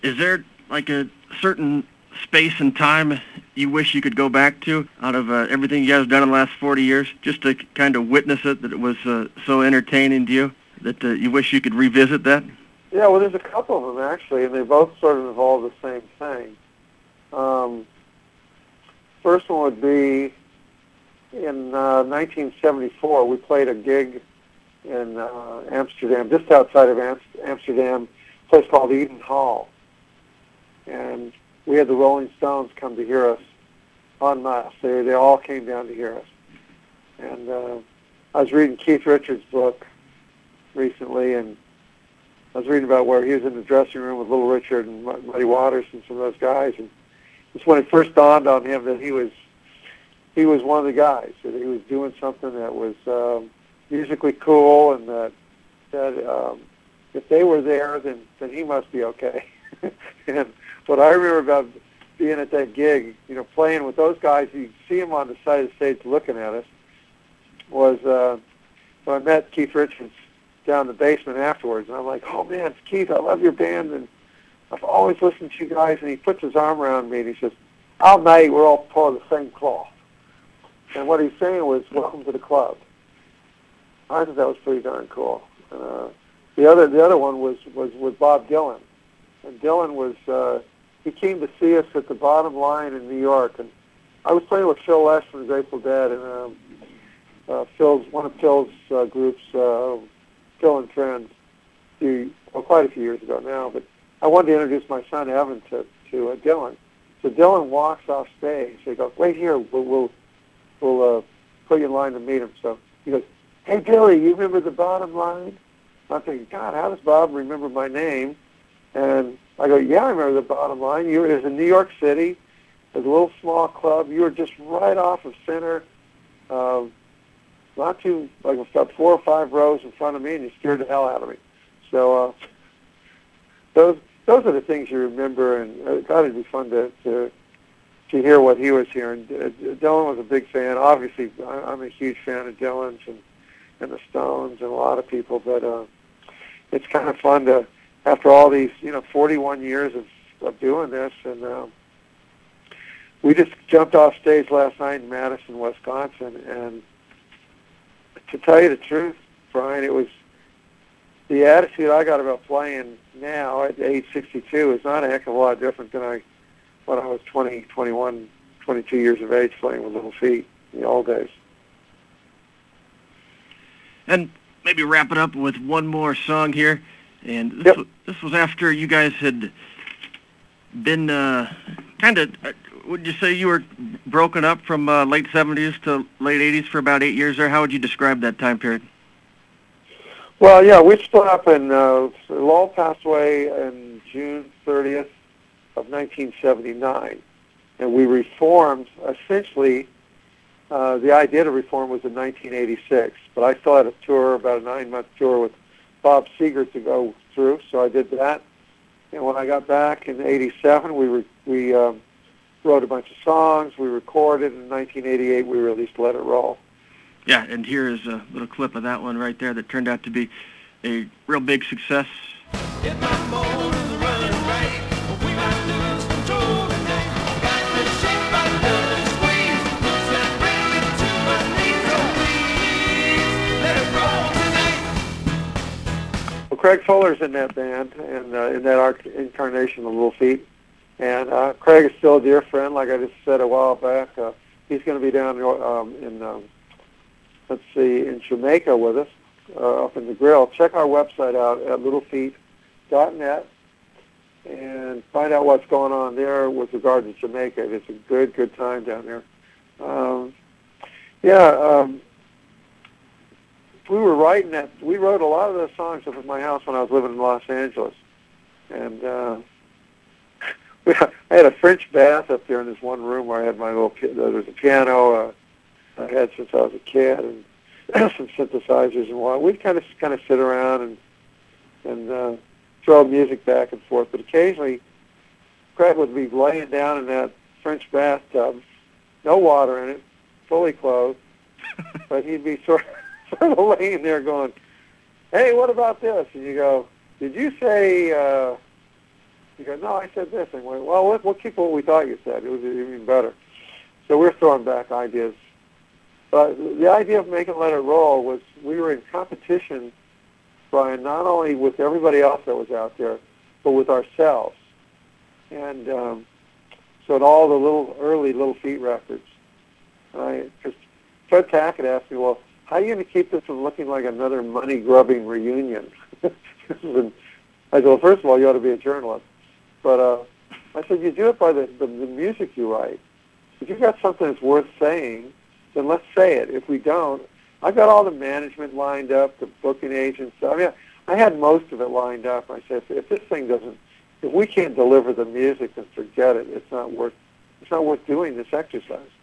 Is there like a certain space and time you wish you could go back to out of everything you guys have done in the last 40 years, just to kind of witness it, that it was so entertaining to you, that you wish you could revisit that? Yeah, well, there's a couple of them actually, and they both sort of involve the same thing. Um, First one would be in 1974. We played a gig in Amsterdam, just outside of Amsterdam, a place called Eden Hall, and we had the Rolling Stones come to hear us en masse. They all came down to hear us, and I was reading Keith Richards' book recently, and I was reading about where he was in the dressing room with Little Richard and Muddy Waters and some of those guys, and it's when it first dawned on him that he was one of the guys, that he was doing something that was musically cool, and that if they were there, then he must be okay. And what I remember about being at that gig, playing with those guys, you see them on the side of the stage looking at us, was when I met Keith Richards down in the basement afterwards, and I'm like, oh man, Keith, I love your band, and I've always listened to you guys. And he puts his arm around me and he says, "Al night, we're all part of the same cloth." And what he's saying was, "Welcome to the club." I thought that was pretty darn cool. The other one was with Bob Dylan, and Dylan was he came to see us at the Bottom Line in New York, and I was playing with Phil Lesh from the Grateful Dead, and one of Phil's groups, Phil and Friends, quite a few years ago now. But I wanted to introduce my son Evan to Dylan. So Dylan walks off stage. They go, "Wait here. We'll put you in line to meet him." So he goes, "Hey Billy, you remember the Bottom Line?" I'm thinking, God, how does Bob remember my name? And I go, "Yeah, I remember the Bottom Line. It was in New York City. It was a little small club. You were just right off of center, not too, like about 4 or 5 rows in front of me, and you scared the hell out of me." So those are the things you remember, and it got to be fun to hear what he was hearing. Dylan was a big fan. Obviously, I'm a huge fan of Dylan's and the Stones and a lot of people, but it's kind of fun to, after all these, 41 years of doing this, and we just jumped off stage last night in Madison, Wisconsin, and to tell you the truth, Brian, it was the attitude I got about playing now at age 62 is not a heck of a lot different than when I was 20, 21, 22 years of age playing with Little Feat in the old days. And maybe wrap it up with one more song here. And this was after you guys had been kind of, would you say you were broken up from late 70s to late 80s for about 8 years there? How would you describe that time period? Well, yeah, we split up, and Lowell passed away on June 30th of 1979, and we reformed. Essentially, the idea to reform was in 1986, but I still had a tour, about a 9-month tour with Bob Seger to go through, so I did that. And when I got back in '87, we wrote a bunch of songs. We recorded. In 1988, we released "Let It Roll." Yeah, and here is a little clip of that one right there that turned out to be a real big success. If my motor is running right, we might lose control tonight. Got me shake by the squeeze, slap really to my knees. So please, let it roll tonight. Well, Craig Fuller's in that band, and in that incarnation of Little Feat. And Craig is still a dear friend, like I just said a while back. He's going to be down in Jamaica with us, up in the Grill. Check our website out at littlefeat.net and find out what's going on there with regard to Jamaica. It's a good time down there. We were writing that. We wrote a lot of those songs up at my house when I was living in Los Angeles, and I had a French bath up there in this one room where I had my little. There was a piano. I had since I was a kid, and some synthesizers and what. We'd kind of sit around and throw music back and forth. But occasionally, Craig would be laying down in that French bathtub, no water in it, fully clothed, but he'd be sort of laying there going, "Hey, what about this?" And you go, "Did you say He goes, no, I said this. And we went, well, we'll keep what we thought you said. It was even better. So we're throwing back ideas. But the idea of Make It Let It Roll was we were in competition, Brian, not only with everybody else that was out there, but with ourselves. And so at all the early Little Feat records, because Fred Tackett asked me, well, how are you going to keep this from looking like another money-grubbing reunion? And I said, well, first of all, you ought to be a journalist. But I said, you do it by the music you write. If you've got something that's worth saying, then let's say it. If we don't, I've got all the management lined up, the booking agents. I mean, I had most of it lined up. I said, if this thing doesn't, if we can't deliver the music, then forget it. It's not worth doing this exercise.